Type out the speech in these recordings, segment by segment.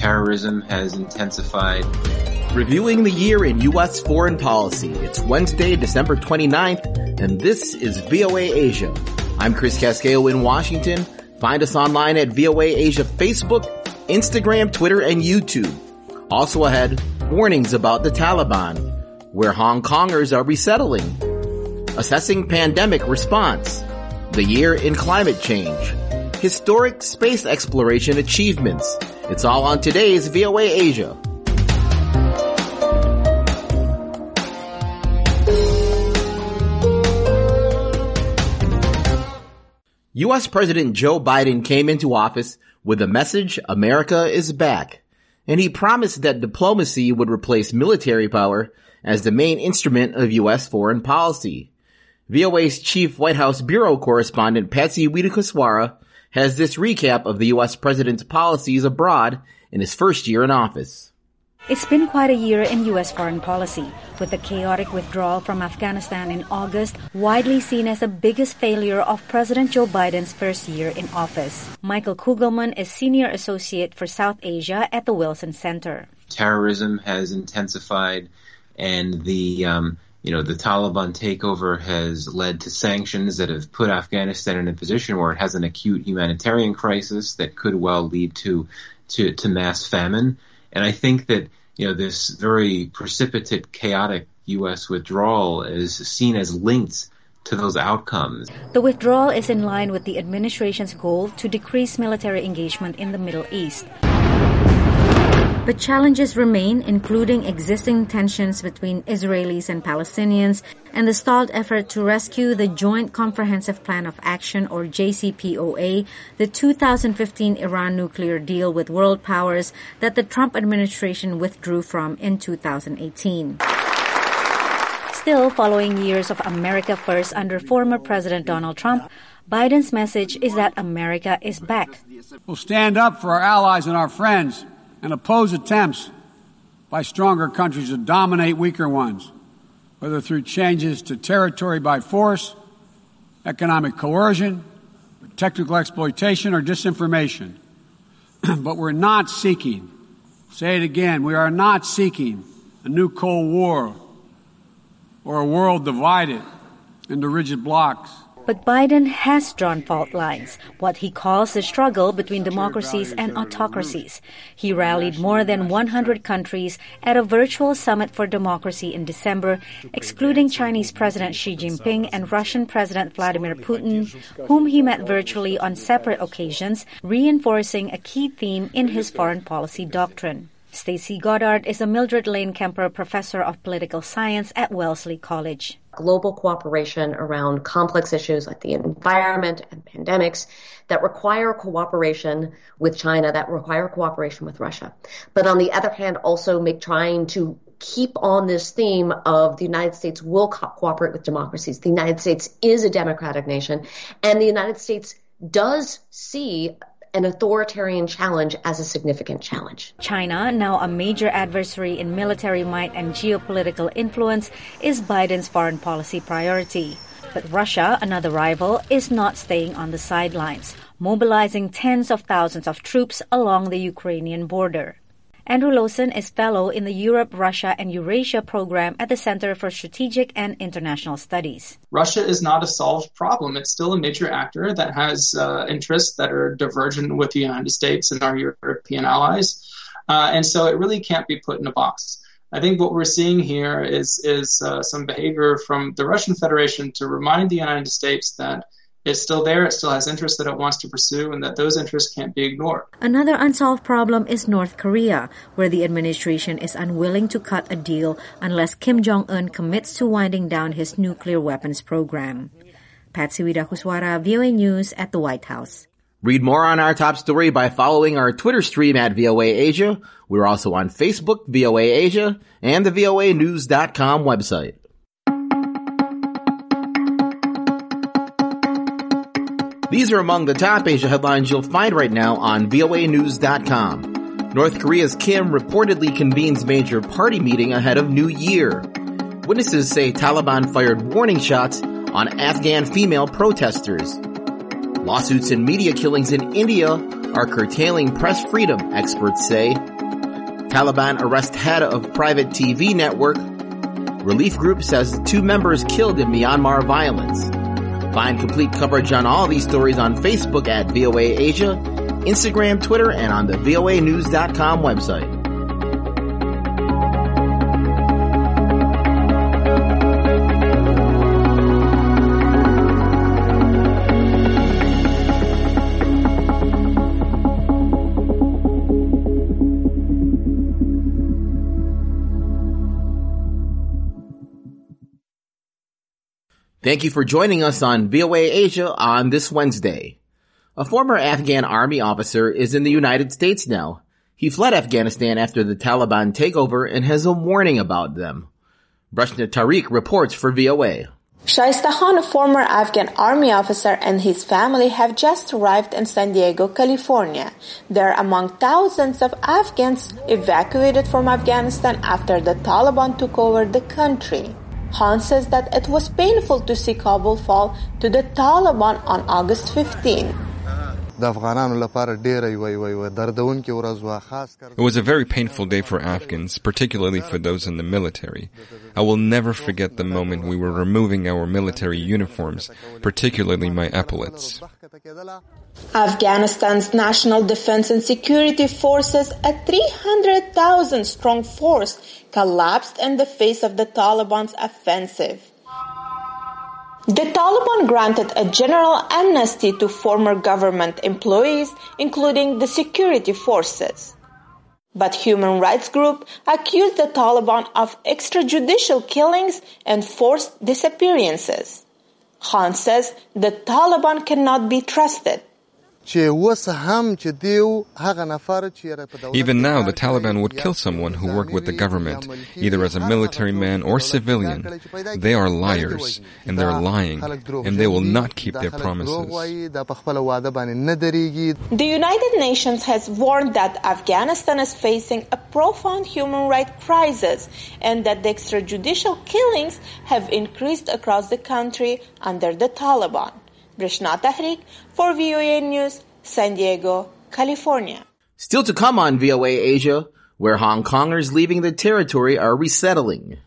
Terrorism has intensified. Reviewing the year in U.S. foreign policy. It's Wednesday, December 29th, and this is VOA Asia. I'm Chris Casquejo in Washington. Find us online at VOA Asia Facebook, Instagram, Twitter, and YouTube. Also ahead, warnings about the Taliban, where Hong Kongers are resettling, assessing pandemic response, the year in climate change, historic space exploration achievements. It's all on today's VOA Asia. U.S. President Joe Biden came into office with the message, America is back, and he promised that diplomacy would replace military power as the main instrument of U.S. foreign policy. VOA's chief White House bureau correspondent Patsy Widakuswara has this recap of the U.S. president's policies abroad in his first year in office. It's been quite a year in U.S. foreign policy, with the chaotic withdrawal from Afghanistan in August widely seen as the biggest failure of President Joe Biden's first year in office. Michael Kugelman is Senior Associate for South Asia at the Wilson Center. Terrorism has intensified, and the Taliban takeover has led to sanctions that have put Afghanistan in a position where it has an acute humanitarian crisis that could well lead to mass famine. And I think that, this very precipitate, chaotic U.S. withdrawal is seen as linked to those outcomes. The withdrawal is in line with the administration's goal to decrease military engagement in the Middle East. But challenges remain, including existing tensions between Israelis and Palestinians and the stalled effort to rescue the Joint Comprehensive Plan of Action, or JCPOA, the 2015 Iran nuclear deal with world powers that the Trump administration withdrew from in 2018. Still, following years of America First under former President Donald Trump, Biden's message is that America is back. We'll stand up for our allies and our friends and oppose attempts by stronger countries to dominate weaker ones, whether through changes to territory by force, economic coercion, technical exploitation, or disinformation. But we're not seeking, say it again, we are not seeking a new Cold War or a world divided into rigid blocs. But Biden has drawn fault lines, what he calls the struggle between democracies and autocracies. He rallied more than 100 countries at a virtual summit for democracy in December, excluding Chinese President Xi Jinping and Russian President Vladimir Putin, whom he met virtually on separate occasions, reinforcing a key theme in his foreign policy doctrine. Stacey Goddard is a Mildred Lane Kemper Professor of Political Science at Wellesley College. Global cooperation around complex issues like the environment and pandemics that require cooperation with China, that require cooperation with Russia. But on the other hand, also trying to keep on this theme of the United States will cooperate with democracies. The United States is a democratic nation, and the United States does see an authoritarian challenge as a significant challenge. China, now a major adversary in military might and geopolitical influence, is Biden's foreign policy priority. But Russia, another rival, is not staying on the sidelines, mobilizing tens of thousands of troops along the Ukrainian border. Andrew Lawson is fellow in the Europe, Russia, and Eurasia program at the Center for Strategic and International Studies. Russia is not a solved problem. It's still a major actor that has interests that are divergent with the United States and our European allies. And so it really can't be put in a box. I think what we're seeing here is some behavior from the Russian Federation to remind the United States that it's still there, it still has interests that it wants to pursue, and that those interests can't be ignored. Another unsolved problem is North Korea, where the administration is unwilling to cut a deal unless Kim Jong-un commits to winding down his nuclear weapons program. Patsy Widakuswara, VOA News at the White House. Read more on our top story by following our Twitter stream at VOA Asia. We're also on Facebook, VOA Asia, and the voanews.com website. These are among the top Asia headlines you'll find right now on voanews.com. North Korea's Kim reportedly convenes major party meeting ahead of New Year. Witnesses say Taliban fired warning shots on Afghan female protesters. Lawsuits and media killings in India are curtailing press freedom, experts say. Taliban arrest head of private TV network. Relief group says 2 members killed in Myanmar violence. Find complete coverage on all these stories on Facebook at VOA Asia, Instagram, Twitter, and on the voanews.com website. Thank you for joining us on VOA Asia on this Wednesday. A former Afghan army officer is in the United States now. He fled Afghanistan after the Taliban takeover and has a warning about them. Brashna Tariq reports for VOA. Shaista Khan, a former Afghan army officer, and his family have just arrived in San Diego, California. They're among thousands of Afghans evacuated from Afghanistan after the Taliban took over the country. Khan says that it was painful to see Kabul fall to the Taliban on August 15. It was a very painful day for Afghans, particularly for those in the military. I will never forget the moment we were removing our military uniforms, particularly my epaulets. Afghanistan's National Defense and Security Forces, a 300,000-strong force, collapsed in the face of the Taliban's offensive. The Taliban granted a general amnesty to former government employees, including the security forces. But human rights groups accused the Taliban of extrajudicial killings and forced disappearances. Khan says the Taliban cannot be trusted. Even now, the Taliban would kill someone who worked with the government, either as a military man or civilian. They are liars, and they're lying, and they will not keep their promises. The United Nations has warned that Afghanistan is facing a profound human rights crisis and that the extrajudicial killings have increased across the country under the Taliban. Brashna Tariq for VOA News, San Diego, California. Still to come on VOA Asia, where Hong Kongers leaving the territory are resettling.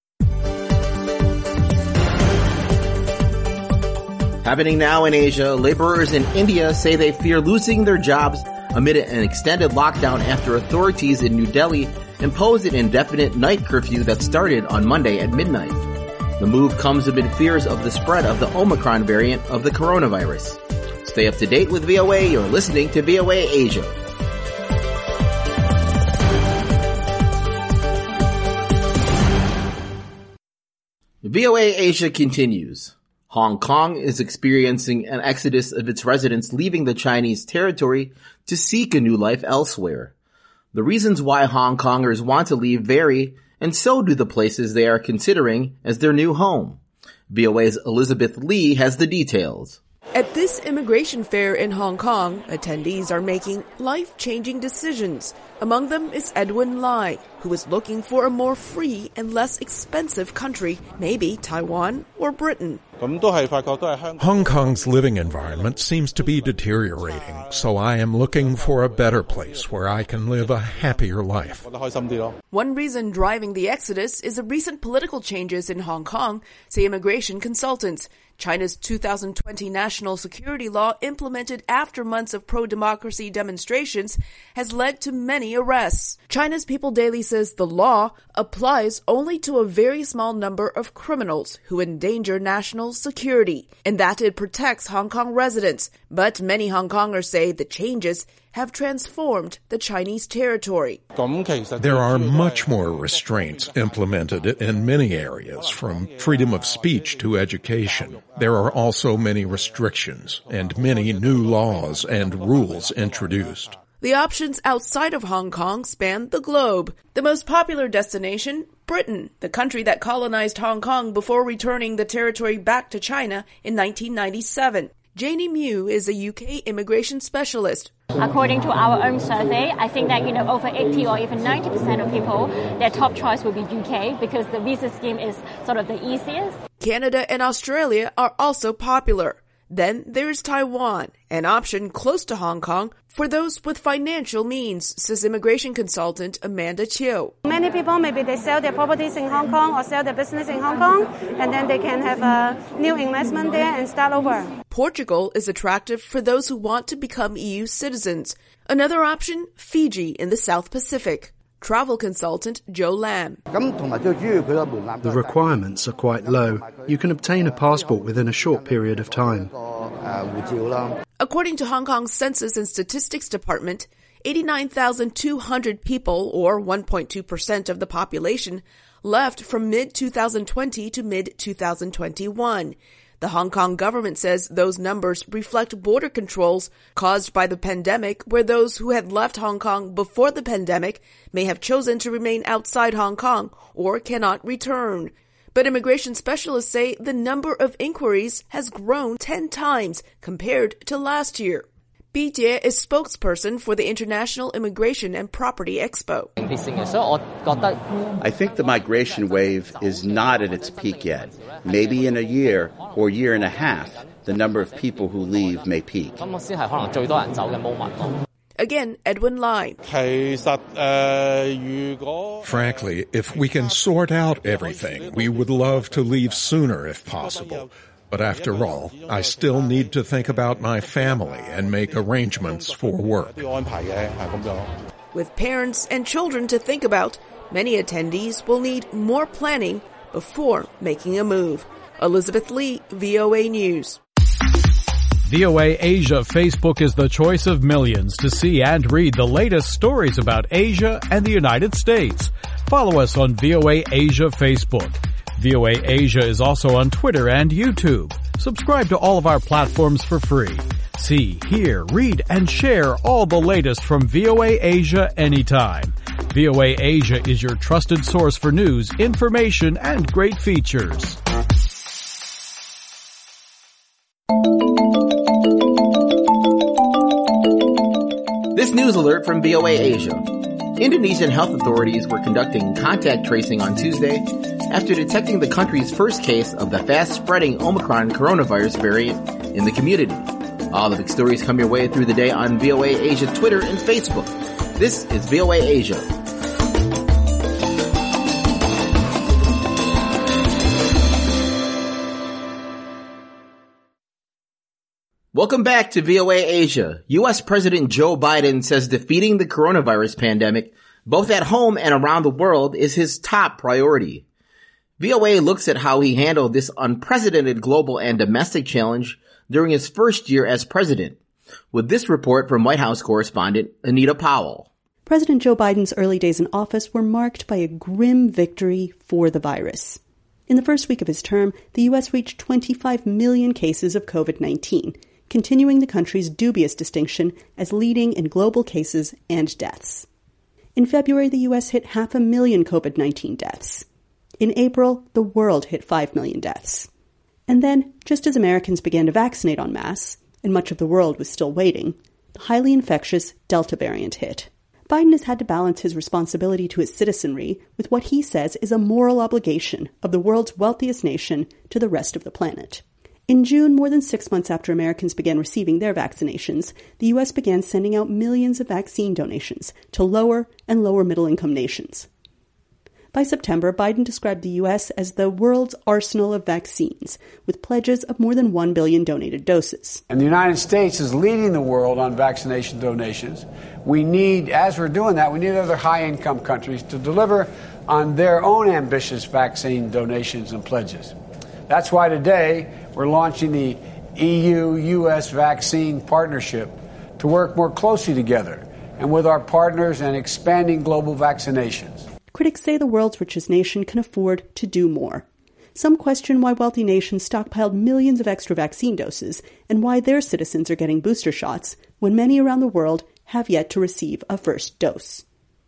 Happening now in Asia, laborers in India say they fear losing their jobs amid an extended lockdown after authorities in New Delhi imposed an indefinite night curfew that started on Monday at midnight. The move comes amid fears of the spread of the Omicron variant of the coronavirus. Stay up to date with VOA. You're listening to VOA Asia. VOA Asia continues. Hong Kong is experiencing an exodus of its residents leaving the Chinese territory to seek a new life elsewhere. The reasons why Hong Kongers want to leave vary, and so do the places they are considering as their new home. VOA's Elizabeth Lee has the details. At this immigration fair in Hong Kong, attendees are making life-changing decisions. Among them is Edwin Lai, who is looking for a more free and less expensive country, maybe Taiwan or Britain. Hong Kong's living environment seems to be deteriorating, so I am looking for a better place where I can live a happier life. One reason driving the exodus is the recent political changes in Hong Kong, say immigration consultants. China's 2020 national security law, implemented after months of pro-democracy demonstrations, has led to many arrests. China's People Daily says the law applies only to a very small number of criminals who endanger national security, and that it protects Hong Kong residents. But many Hong Kongers say the changes have transformed the Chinese territory. There are much more restraints implemented in many areas, from freedom of speech to education. There are also many restrictions and many new laws and rules introduced. The options outside of Hong Kong span the globe. The most popular destination, Britain, the country that colonized Hong Kong before returning the territory back to China in 1997. Janie Mew is a UK immigration specialist. According to our own survey, I think that, over 80 or even 90% of people, their top choice will be UK because the visa scheme is sort of the easiest. Canada and Australia are also popular. Then there's Taiwan, an option close to Hong Kong for those with financial means, says immigration consultant Amanda Chiu. Many people, maybe they sell their properties in Hong Kong or sell their business in Hong Kong, and then they can have a new investment there and start over. Portugal is attractive for those who want to become EU citizens. Another option, Fiji in the South Pacific. Travel consultant Joe Lam. The requirements are quite low. You can obtain a passport within a short period of time. According to Hong Kong's Census and Statistics Department, 89,200 people, or 1.2% of the population, left from mid-2020 to mid-2021. The Hong Kong government says those numbers reflect border controls caused by the pandemic, where those who had left Hong Kong before the pandemic may have chosen to remain outside Hong Kong or cannot return. But immigration specialists say the number of inquiries has grown 10 times compared to last year. Bi Jie is spokesperson for the International Immigration and Property Expo. I think the migration wave is not at its peak yet. Maybe in a year or year and a half, the number of people who leave may peak. Again, Edwin Lai. Frankly, if we can sort out everything, we would love to leave sooner if possible. But after all, I still need to think about my family and make arrangements for work. With parents and children to think about, many attendees will need more planning before making a move. Elizabeth Lee, VOA News. VOA Asia Facebook is the choice of millions to see and read the latest stories about Asia and the United States. Follow us on VOA Asia Facebook. VOA Asia is also on Twitter and YouTube. Subscribe to all of our platforms for free. See, hear, read, and share all the latest from VOA Asia anytime. VOA Asia is your trusted source for news, information, and great features. This news alert from VOA Asia. Indonesian health authorities were conducting contact tracing on Tuesday after detecting the country's first case of the fast-spreading Omicron coronavirus variant in the community. All the big stories come your way through the day on VOA Asia Twitter and Facebook. This is VOA Asia. Welcome back to VOA Asia. U.S. President Joe Biden says defeating the coronavirus pandemic, both at home and around the world, is his top priority. VOA looks at how he handled this unprecedented global and domestic challenge during his first year as president, with this report from White House correspondent Anita Powell. President Joe Biden's early days in office were marked by a grim victory for the virus. In the first week of his term, the U.S. reached 25 million cases of COVID-19, continuing the country's dubious distinction as leading in global cases and deaths. In February, the U.S. hit 500,000 COVID-19 deaths. In April, the world hit 5 million deaths. And then, just as Americans began to vaccinate en masse, and much of the world was still waiting, the highly infectious Delta variant hit. Biden has had to balance his responsibility to his citizenry with what he says is a moral obligation of the world's wealthiest nation to the rest of the planet. In June, more than 6 months after Americans began receiving their vaccinations, the U.S. began sending out millions of vaccine donations to lower and lower middle-income nations. By September, Biden described the U.S. as the world's arsenal of vaccines, with pledges of more than 1 billion donated doses. And the United States is leading the world on vaccination donations. We need, as we're doing that, we need other high-income countries to deliver on their own ambitious vaccine donations and pledges. That's why today we're launching the EU-U.S. Vaccine Partnership to work more closely together and with our partners and expanding global vaccinations. Critics say the world's richest nation can afford to do more. Some question why wealthy nations stockpiled millions of extra vaccine doses and why their citizens are getting booster shots when many around the world have yet to receive a first dose.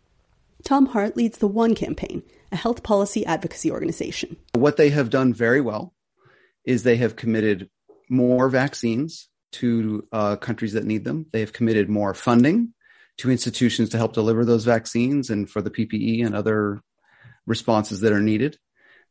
Tom Hart leads the One Campaign, a health policy advocacy organization. What they have done very well is they have committed more vaccines to countries that need them. They have committed more funding to institutions to help deliver those vaccines and for the PPE and other responses that are needed.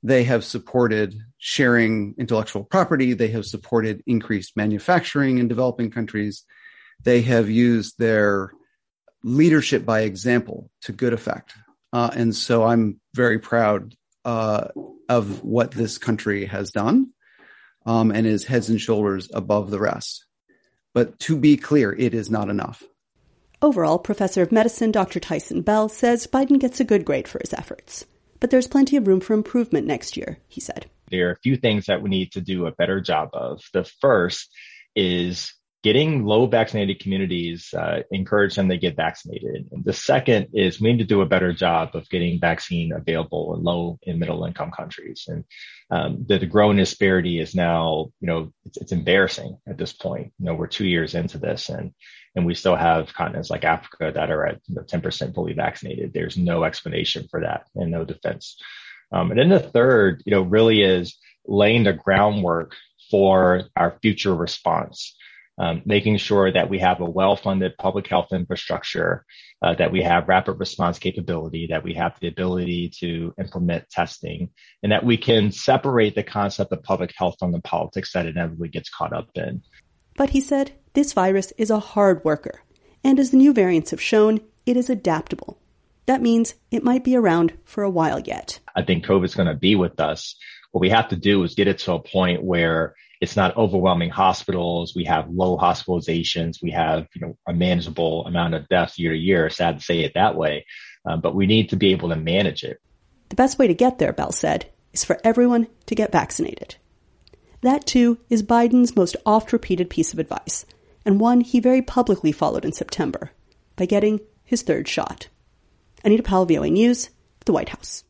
They have supported sharing intellectual property. They have supported increased manufacturing in developing countries. They have used their leadership by example to good effect. And so I'm very proud of what this country has done and is heads and shoulders above the rest. But to be clear, it is not enough. Overall, Professor of Medicine Dr. Tyson Bell says Biden gets a good grade for his efforts. But there's plenty of room for improvement next year, he said. There are a few things that we need to do a better job of. The first is getting low vaccinated communities, encourage them to get vaccinated. And the second is we need to do a better job of getting vaccine available in low and middle income countries. And the growing disparity is now, it's embarrassing at this point. We're 2 years into this and we still have continents like Africa that are at 10% fully vaccinated. There's no explanation for that and no defense. And then the third, really is laying the groundwork for our future response, making sure that we have a well-funded public health infrastructure, that we have rapid response capability, that we have the ability to implement testing, and that we can separate the concept of public health from the politics that inevitably gets caught up in. But he said this virus is a hard worker, and as the new variants have shown, it is adaptable. That means it might be around for a while yet. I think COVID's going to be with us. What we have to do is get it to a point where it's not overwhelming hospitals. We have low hospitalizations. We have, a manageable amount of deaths year to year. Sad to say it that way, but we need to be able to manage it. The best way to get there, Bell said, is for everyone to get vaccinated. That, too, is Biden's most oft-repeated piece of advice, and one he very publicly followed in September, by getting his third shot. Anita Powell, VOA News, the White House.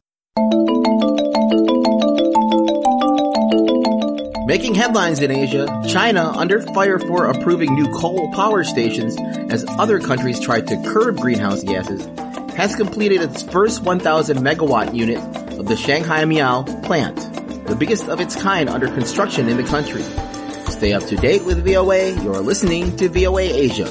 Making headlines in Asia, China under fire for approving new coal power stations as other countries try to curb greenhouse gases, has completed its first 1,000 megawatt unit of the Shanghai Miao plant, the biggest of its kind under construction in the country. Stay up to date with VOA. You're listening to VOA Asia.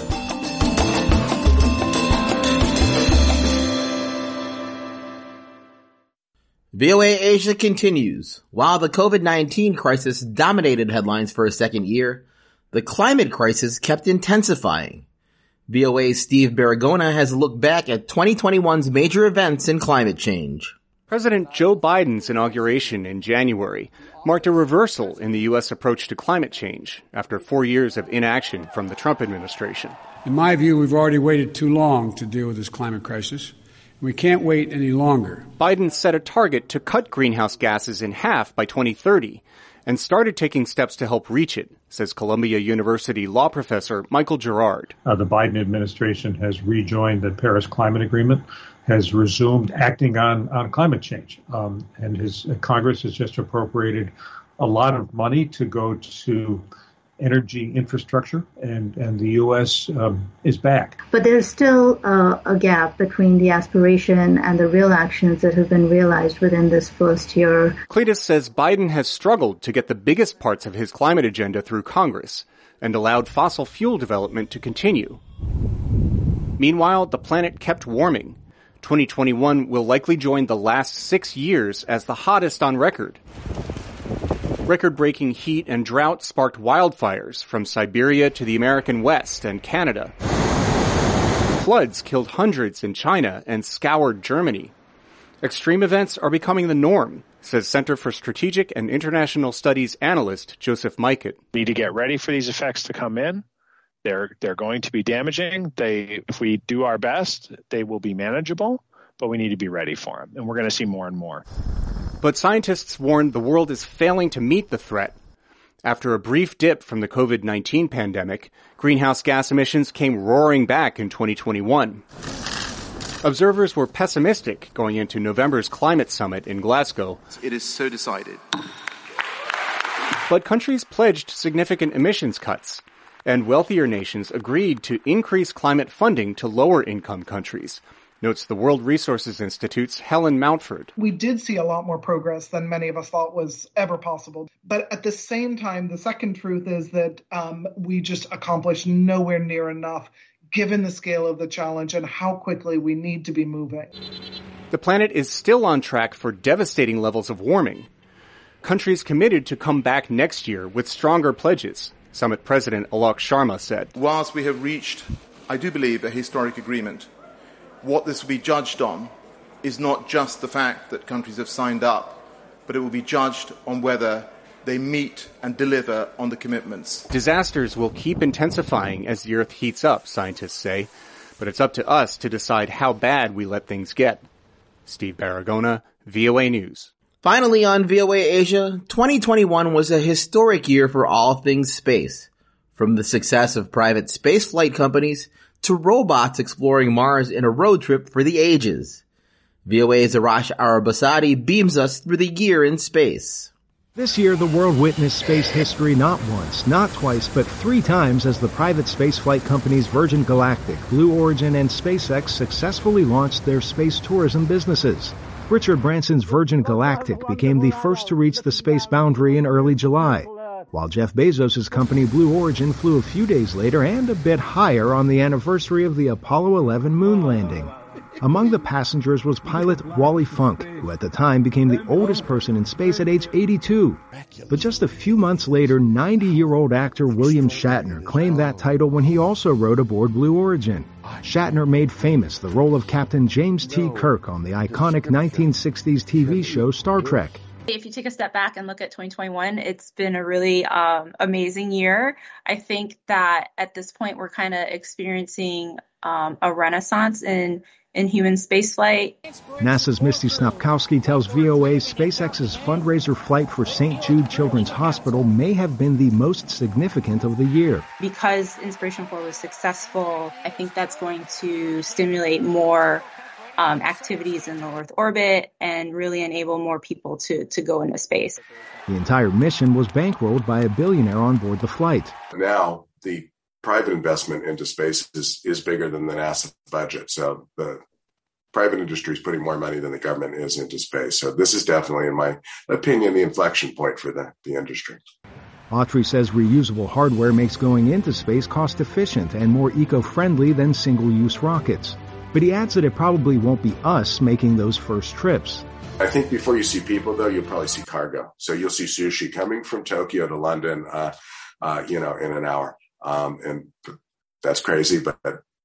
VOA Asia continues. While the COVID-19 crisis dominated headlines for a second year, the climate crisis kept intensifying. VOA's Steve Baragona has looked back at 2021's major events in climate change. President Joe Biden's inauguration in January marked a reversal in the U.S. approach to climate change after 4 years of inaction from the Trump administration. In my view, we've already waited too long to deal with this climate crisis. We can't wait any longer. Biden set a target to cut greenhouse gases in half by 2030 and started taking steps to help reach it, says Columbia University law professor Michael Gerard. The Biden administration has rejoined the Paris Climate Agreement, has resumed acting on climate change, and his Congress has just appropriated a lot of money to go to energy infrastructure, and the U.S. Is back. But there's still a gap between the aspiration and the real actions that have been realized within this first year. Cletus says Biden has struggled to get the biggest parts of his climate agenda through Congress and allowed fossil fuel development to continue. Meanwhile, the planet kept warming. 2021 will likely join the last 6 years as the hottest on record. Record-breaking heat and drought sparked wildfires from Siberia to the American West and Canada. Floods killed hundreds in China and scoured Germany. Extreme events are becoming the norm, says Center for Strategic and International Studies analyst Joseph Mikett. We need to get ready for these effects to come in. They're going to be damaging. If we do our best, they will be manageable, but we need to be ready for them. And we're going to see more and more. But scientists warn the world is failing to meet the threat. After a brief dip from the COVID-19 pandemic, greenhouse gas emissions came roaring back in 2021. Observers were pessimistic going into November's climate summit in Glasgow. It is so decided. But countries pledged significant emissions cuts, and wealthier nations agreed to increase climate funding to lower-income countries, notes the World Resources Institute's Helen Mountford. We did see a lot more progress than many of us thought was ever possible. But at the same time, the second truth is that we just accomplished nowhere near enough, given the scale of the challenge and how quickly we need to be moving. The planet is still on track for devastating levels of warming, Countries committed to come back next year with stronger pledges, Summit President Alok Sharma said. Whilst we have reached, I do believe, a historic agreement, what this will be judged on is not just the fact that countries have signed up, but it will be judged on whether they meet and deliver on the commitments. Disasters will keep intensifying as the Earth heats up, scientists say, but it's up to us to decide how bad we let things get. Steve Baragona, VOA News. Finally on VOA Asia, 2021 was a historic year for all things space. From the success of private spaceflight companies to robots exploring Mars in a road trip for the ages. VOA's Arash Arabasadi beams us through the year in space. This year, the world witnessed space history not once, not twice, but 3 times as the private spaceflight companies Virgin Galactic, Blue Origin, and SpaceX successfully launched their space tourism businesses. Richard Branson's Virgin Galactic became the first to reach the space boundary in early July, while Jeff Bezos' company Blue Origin flew a few days later and a bit higher on the anniversary of the Apollo 11 moon landing. Among the passengers was pilot Wally Funk, who at the time became the oldest person in space at age 82. But just a few months later, 90-year-old actor William Shatner claimed that title when he also rode aboard Blue Origin. Shatner made famous the role of Captain James T. Kirk on the iconic 1960s TV show Star Trek. If you take a step back and look at 2021, it's been a really amazing year. I think that at this point we're kind of experiencing a renaissance in human spaceflight. NASA's Misty Snopkowski tells VOA SpaceX's fundraiser flight for St. Jude Children's Hospital may have been the most significant of the year. Because Inspiration 4 was successful, I think that's going to stimulate more activities in low Earth orbit and really enable more people to go into space. The entire mission was bankrolled by a billionaire on board the flight. Now, the private investment into space is bigger than the NASA budget. So the private industry is putting more money than the government is into space. So this is definitely, in my opinion, the inflection point for the industry. Autry says reusable hardware makes going into space cost efficient and more eco-friendly than single-use rockets. But he adds that it probably won't be us making those first trips. I think before you see people, though, you'll probably see cargo. So you'll see sushi coming from Tokyo to London, in an hour. And that's crazy, but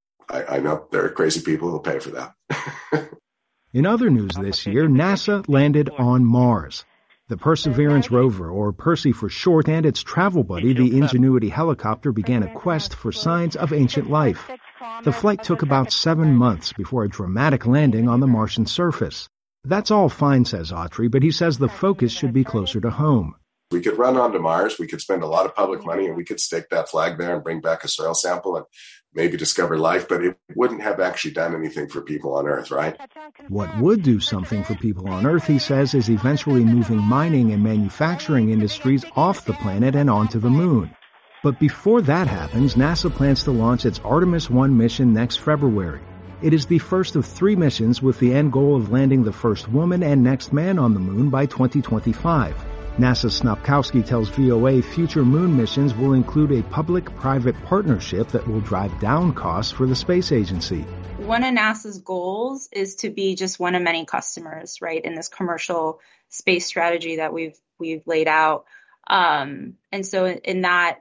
I know there are crazy people who'll pay for that. In other news this year, NASA landed on Mars. The Perseverance rover, or Percy for short, and its travel buddy, the Ingenuity helicopter, began a quest for signs of ancient life. The flight took about 7 months before a dramatic landing on the Martian surface. That's all fine, says Autry, but he says the focus should be closer to home. We could run onto Mars, we could spend a lot of public money, and we could stick that flag there and bring back a soil sample and maybe discover life, but it wouldn't have actually done anything for people on Earth, right? What would do something for people on Earth, he says, is eventually moving mining and manufacturing industries off the planet and onto the moon. But before that happens, NASA plans to launch its Artemis 1 mission next February. It is the first of 3 missions with the end goal of landing the first woman and next man on the moon by 2025. NASA's Snopkowski tells VOA future moon missions will include a public-private partnership that will drive down costs for the space agency. One of NASA's goals is to be just one of many customers, right, in this commercial space strategy that we've laid out. And so in that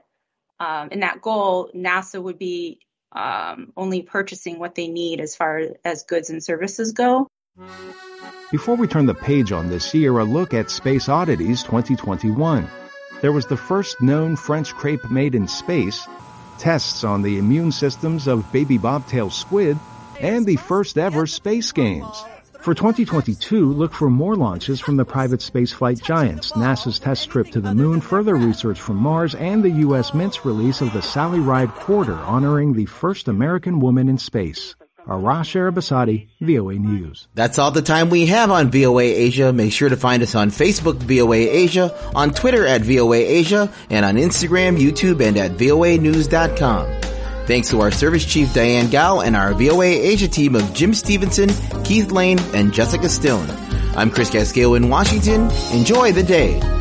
goal, NASA would be only purchasing what they need as far as goods and services go. Before we turn the page on this year, a look at Space Oddities 2021. There was the first known French crepe made in space, tests on the immune systems of baby bobtail squid, and the first ever space games. For 2022, look for more launches from the private spaceflight giants, NASA's test trip to the moon, further research from Mars, and the U.S. Mint's release of the Sally Ride Quarter, honoring the first American woman in space. Arash Arabasadi, VOA News. That's all the time we have on VOA Asia. Make sure to find us on Facebook, VOA Asia, on Twitter at VOA Asia, and on Instagram, YouTube, and at voanews.com. Thanks to our service chief, Diane Gao, and our VOA Asia team of Jim Stevenson, Keith Lane, and Jessica Stone. I'm Chris Cascale in Washington. Enjoy the day.